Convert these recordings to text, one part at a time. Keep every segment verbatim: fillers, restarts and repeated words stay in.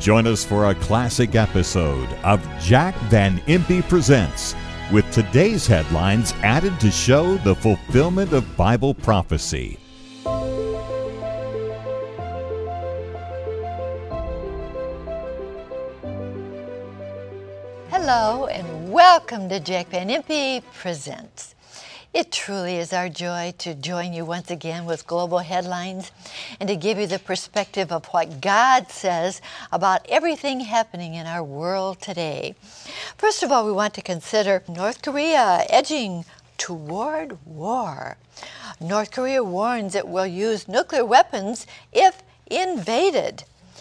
Join us for a classic episode of Jack Van Impe Presents, with today's headlines added to show the fulfillment of Bible prophecy. Hello and welcome to Jack Van Impe Presents. It truly is our joy to join you once again with global headlines and to give you the perspective of what God says about everything happening in our world today. First of all, we want to consider North Korea edging toward war. North Korea warns it will use nuclear weapons if invaded.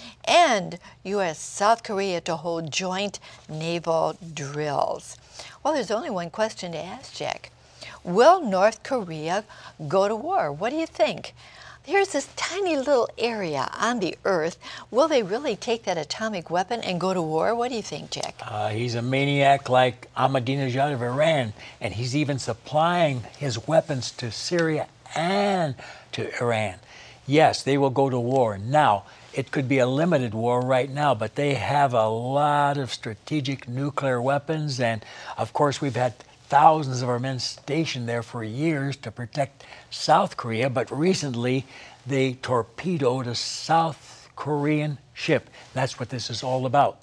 And U S South Korea to hold joint naval drills. Well, there's only one question to ask, Jack. Will North Korea go to war? What do you think? Here's this tiny little area on the earth. Will they really take that atomic weapon and go to war? What do you think, Jack? Uh, he's a maniac like Ahmadinejad of Iran, and he's even supplying his weapons to Syria and to Iran. Yes, they will go to war. Now, it could be a limited war right now, but they have a lot of strategic nuclear weapons, and of course we've had thousands of our men stationed there for years to protect South Korea, but recently they torpedoed a South Korean ship. That's what this is all about.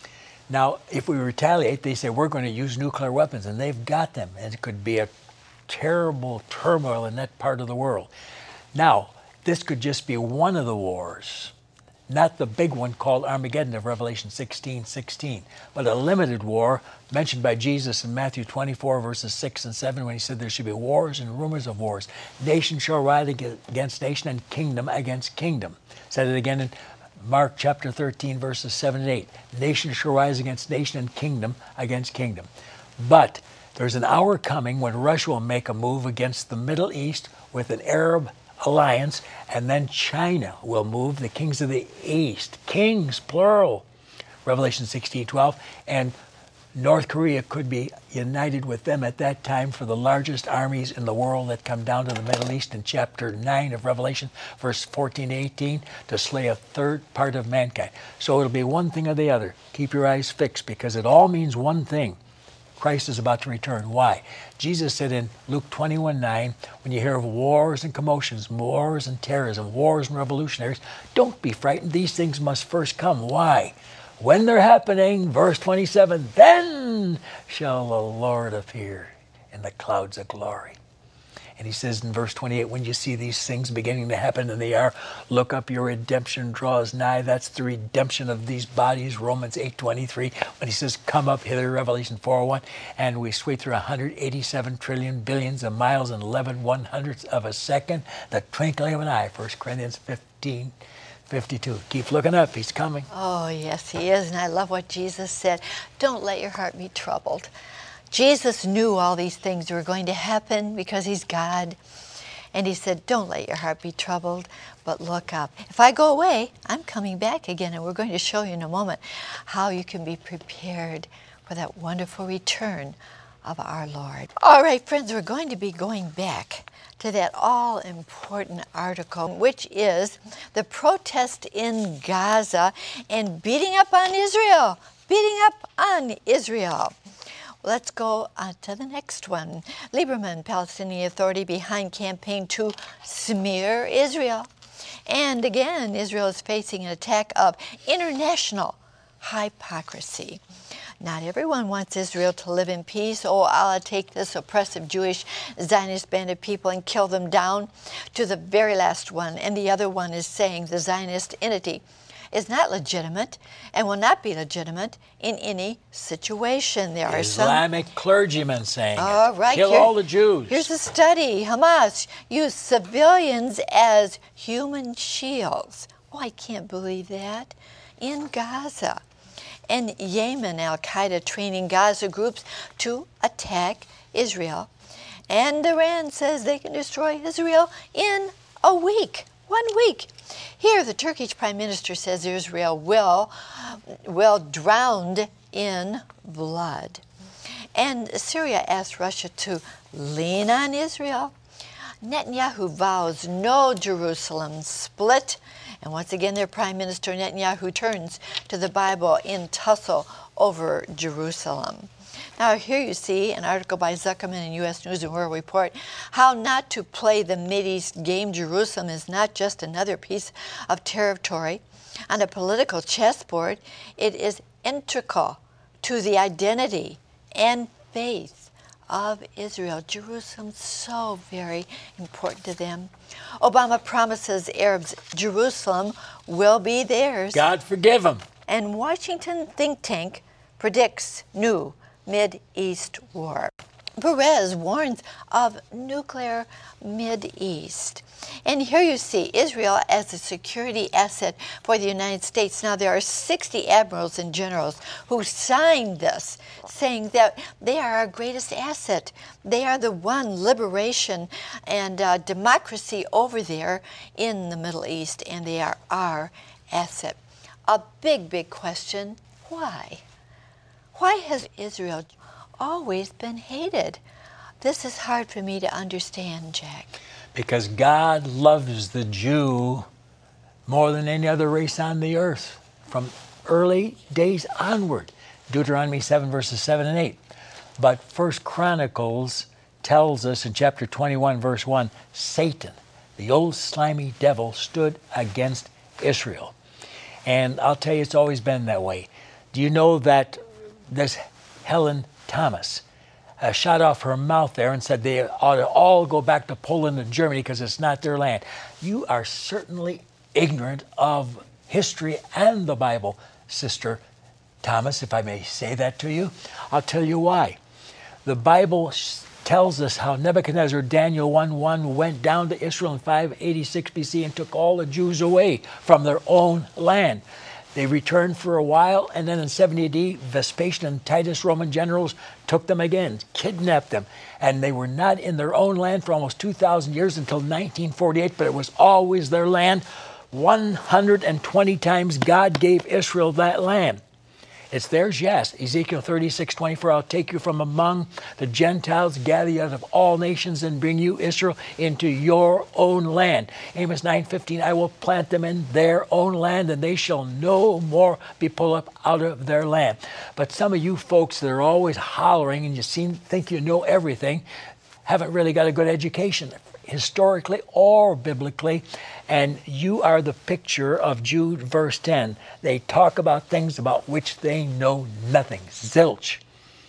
Now, if we retaliate, they say we're going to use nuclear weapons, and they've got them, and it could be a terrible turmoil in that part of the world. Now, this could just be one of the wars, not the big one called Armageddon of Revelation sixteen sixteen, but a limited war mentioned by Jesus in Matthew twenty-four, verses six and seven, when he said there should be wars and rumors of wars. Nation shall rise against nation and kingdom against kingdom. Said it again in Mark chapter thirteen, verses seven and eight. Nation shall rise against nation and kingdom against kingdom. But there's an hour coming when Russia will make a move against the Middle East with an Arab alliance, and then China will move, the kings of the East, kings, plural, Revelation sixteen twelve, and North Korea could be united with them at that time for the largest armies in the world that come down to the Middle East in chapter nine of Revelation, verse fourteen to eighteen, to slay a third part of mankind. So it'll be one thing or the other. Keep your eyes fixed, because it all means one thing. Christ is about to return. Why? Jesus said in Luke twenty-one nine, when you hear of wars and commotions, wars and terrorism, wars and revolutionaries, don't be frightened. These things must first come. Why? When they're happening, verse twenty-seven, then shall the Lord appear in the clouds of glory. And he says in verse twenty-eight, when you see these things beginning to happen, and they are, look up, your redemption draws nigh. That's the redemption of these bodies, Romans eight twenty-three. When he says, come up hither, Revelation four one, and we sweep through one hundred eighty-seven trillion billions of miles in eleven one hundredths of a second, the twinkling of an eye, First Corinthians fifteen fifty-two. Keep looking up, he's coming. Oh, yes, he is, and I love what Jesus said. Don't let your heart be troubled. Jesus knew all these things were going to happen because he's God. And he said, don't let your heart be troubled, but look up. If I go away, I'm coming back again, and we're going to show you in a moment how you can be prepared for that wonderful return of our Lord. All right, friends, we're going to be going back to that all-important article, which is the protest in Gaza and beating up on Israel, beating up on Israel. Let's go on to the next one. Lieberman, Palestinian Authority behind campaign to smear Israel. And again, Israel is facing an attack of international hypocrisy. Not everyone wants Israel to live in peace. Oh, Allah, take this oppressive Jewish Zionist band of people and kill them down to the very last one. And the other one is saying the Zionist entity is not legitimate and will not be legitimate in any situation. There are Islamic some clergymen saying all it. right, Kill here, all the Jews. Here's a study. Hamas used civilians as human shields. Oh, I can't believe that. In Gaza. And Yemen, Al-Qaeda training Gaza groups to attack Israel. And Iran says they can destroy Israel in a week. One week. Here, the Turkish Prime Minister says Israel will, will drown in blood. And Syria asked Russia to lean on Israel. Netanyahu vows no Jerusalem split And once again, their Prime Minister Netanyahu turns to the Bible in tussle over Jerusalem. Now here you see an article by Zuckerman in U S News and World Report, how not to play the Mideast game. Jerusalem is not just another piece of territory on a political chessboard. It is integral to the identity and faith of Israel. Jerusalem's so very important to them. Obama promises Arabs Jerusalem will be theirs. God forgive them. And Washington think tank predicts new Mid-East war. Perez warns of nuclear Mid-East. And here you see Israel as a security asset for the United States. Now, there are sixty admirals and generals who signed this, saying that they are our greatest asset. They are the one liberation and uh, democracy over there in the Middle East, and they are our asset. A big, big question, why? Why has Israel always been hated? This is hard for me to understand, Jack. Because God loves the Jew more than any other race on the earth from early days onward. Deuteronomy seven, verses seven and eight. But First Chronicles tells us in chapter twenty-one, verse one, Satan, the old slimy devil, stood against Israel. And I'll tell you, it's always been that way. Do you know that this Helen Thomas Uh, shot off her mouth there and said they ought to all go back to Poland and Germany because it's not their land? You are certainly ignorant of history and the Bible, Sister Thomas, if I may say that to you. I'll tell you why. The Bible tells us how Nebuchadnezzar, Daniel one one, went down to Israel in five eighty-six B C and took all the Jews away from their own land. They returned for a while, and then in seventy A D, Vespasian and Titus, Roman generals, took them again, kidnapped them. And they were not in their own land for almost two thousand years until nineteen forty-eight, but it was always their land. one hundred twenty times God gave Israel that land. It's theirs, yes. Ezekiel thirty-six twenty-four, I'll take you from among the Gentiles, gather you out of all nations, and bring you, Israel, into your own land. Amos nine fifteen, I will plant them in their own land, and they shall no more be pulled up out of their land. But some of you folks that are always hollering and you seem think you know everything haven't really got a good education, historically or biblically, and you are the picture of Jude verse ten. They talk about things about which they know nothing. Zilch.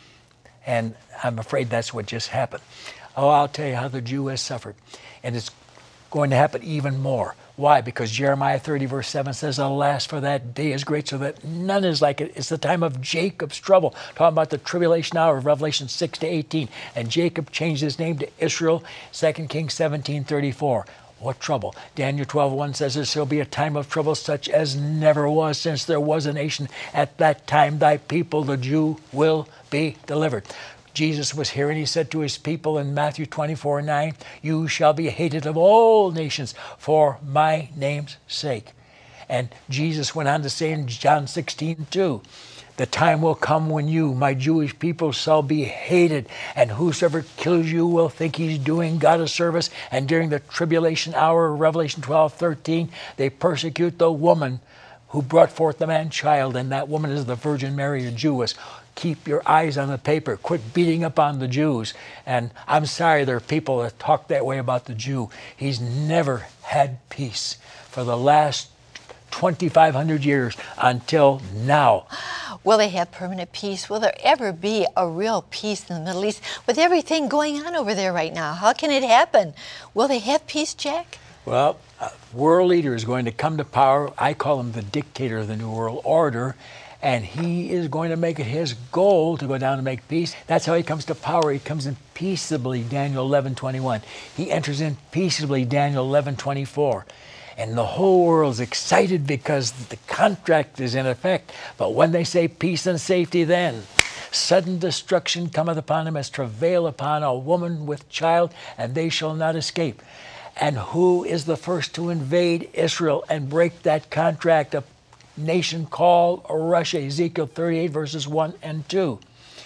And I'm afraid that's what just happened. Oh, I'll tell you how the Jew has suffered. And it's going to happen even more. Why? Because Jeremiah thirty verse seven says, alas, for that day is great, so that none is like it. It's the time of Jacob's trouble. Talking about the tribulation hour of Revelation six to eighteen. And Jacob changed his name to Israel, Second Kings seventeen thirty-four. What trouble? Daniel twelve one says there shall be a time of trouble such as never was since there was a nation. At that time thy people, the Jew, will be delivered. Jesus was here and he said to his people in Matthew twenty-four nine, you shall be hated of all nations for my name's sake. And Jesus went on to say in John sixteen two, the time will come when you, my Jewish people, shall be hated, and whosoever kills you will think he's doing God a service. And during the tribulation hour of Revelation twelve thirteen, they persecute the woman who brought forth the man-child, and that woman is the Virgin Mary, a Jewess. Keep your eyes on the paper. Quit beating up on the Jews. And I'm sorry there are people that talk that way about the Jew. He's never had peace for the last twenty-five hundred years until now. Will they have permanent peace? Will there ever be a real peace in the Middle East with everything going on over there right now? How can it happen? Will they have peace, Jack? Well, a world leader is going to come to power. I call him the dictator of the New World Order. And he is going to make it his goal to go down and make peace. That's how he comes to power. He comes in peaceably, Daniel eleven twenty-one. He enters in peaceably, Daniel eleven twenty-four. And the whole world's excited because the contract is in effect. But when they say peace and safety, then sudden destruction cometh upon them as travail upon a woman with child, and they shall not escape. And who is the first to invade Israel and break that contract? A nation called Russia, Ezekiel thirty-eight verses one and two.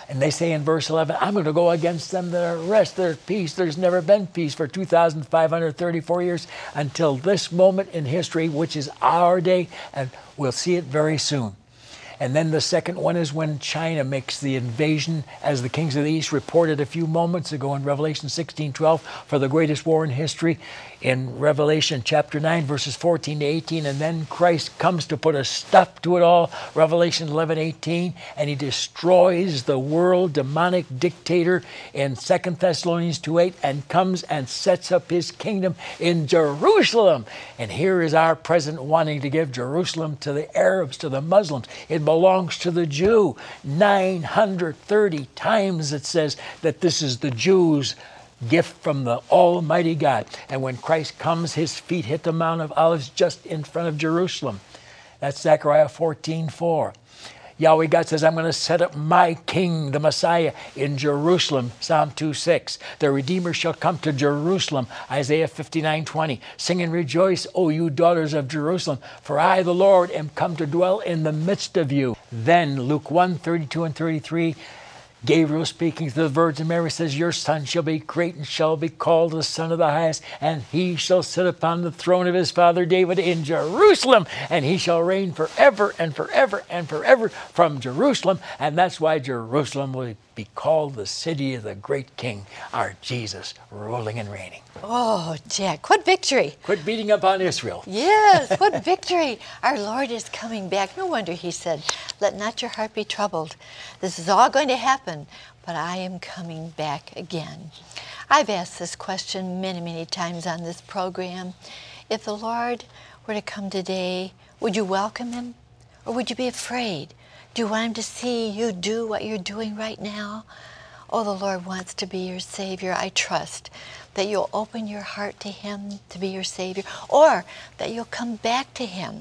And they say in verse eleven, I'm going to go against them that are at rest. There's peace. There's never been peace for two thousand five hundred thirty-four years until this moment in history, which is our day, and we'll see it very soon. And then the second one is when China makes the invasion, as the kings of the East reported a few moments ago in Revelation sixteen twelve, for the greatest war in history. In Revelation chapter nine, verses fourteen to eighteen, and then Christ comes to put a stop to it all, Revelation eleven eighteen, and he destroys the world demonic dictator in Second Thessalonians two eight, and comes and sets up his kingdom in Jerusalem. And here is our president wanting to give Jerusalem to the Arabs, to the Muslims. It belongs to the Jew. nine hundred thirty times it says that this is the Jews' gift from the Almighty God. And when Christ comes, his feet hit the Mount of Olives just in front of Jerusalem. That's Zechariah fourteen four. Yahweh God says, I'm going to set up my king, the Messiah, in Jerusalem, Psalm two six. The Redeemer shall come to Jerusalem, Isaiah fifty-nine twenty. Sing and rejoice, O you daughters of Jerusalem, for I, the Lord, am come to dwell in the midst of you. Then Luke one thirty-two and thirty-three, Gabriel speaking to the Virgin Mary says, your son shall be great and shall be called the Son of the Highest, and he shall sit upon the throne of his father David in Jerusalem, and he shall reign forever and forever and forever from Jerusalem. And that's why Jerusalem will be called the city of the great King, our Jesus, ruling and reigning. Oh, Jack, what victory. Quit beating up on Israel. Yes, what victory. Our Lord is coming back. No wonder he said, let not your heart be troubled. This is all going to happen, but I am coming back again. I've asked this question many, many times on this program. If the Lord were to come today, would you welcome him? Or would you be afraid? Do you want him to see you do what you're doing right now? Oh, the Lord wants to be your Savior. I trust that you'll open your heart to him to be your Savior, or that you'll come back to him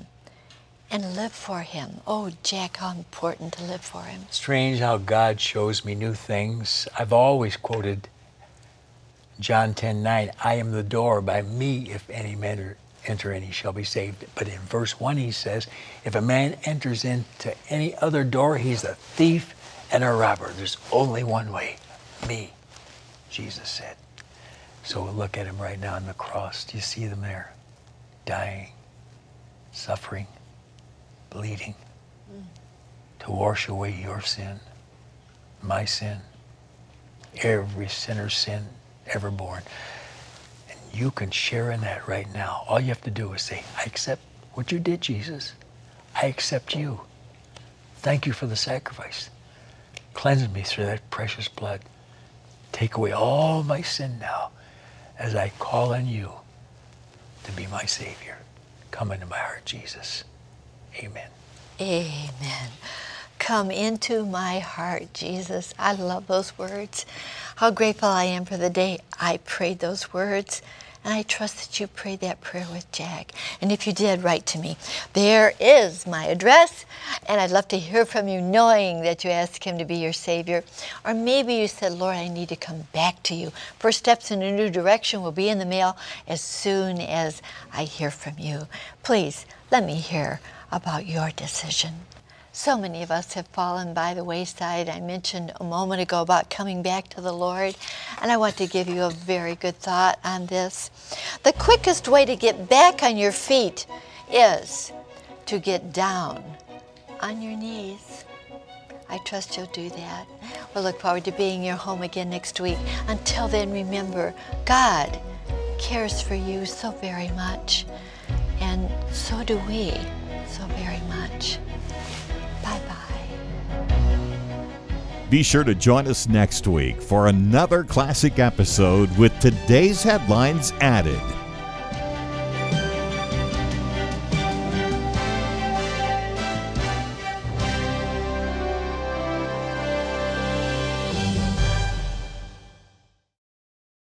and live for him. Oh, Jack, how important to live for him. Strange how God shows me new things. I've always quoted John ten nine, I am the door, by me if any man enter in, he shall be saved. But in verse one he says, if a man enters into any other door, he's a thief and a robber. There's only one way, me, Jesus said. So we'll look at him right now on the cross. Do you see them there? Dying, suffering, bleeding, mm. to wash away your sin, my sin, every sinner's sin ever born. And you can share in that right now. All you have to do is say, I accept what you did, Jesus. I accept you. Thank you for the sacrifice. Cleanse me through that precious blood. Take away all my sin now as I call on you to be my Savior. Come into my heart, Jesus. Amen. Amen. Come into my heart, Jesus. I love those words. How grateful I am for the day I prayed those words. And I trust that you prayed that prayer with Jack. And if you did, write to me. There is my address. And I'd love to hear from you, knowing that you asked him to be your Savior. Or maybe you said, Lord, I need to come back to you. First steps in a new direction will be in the mail as soon as I hear from you. Please, let me hear about your decision. So many of us have fallen by the wayside. I mentioned a moment ago about coming back to the Lord, and I want to give you a very good thought on this. The quickest way to get back on your feet is to get down on your knees. I trust you'll do that. We'll look forward to being in your home again next week. Until then, remember, God cares for you so very much, and so do we so very much. Bye-bye. Be sure to join us next week for another classic episode with today's headlines added.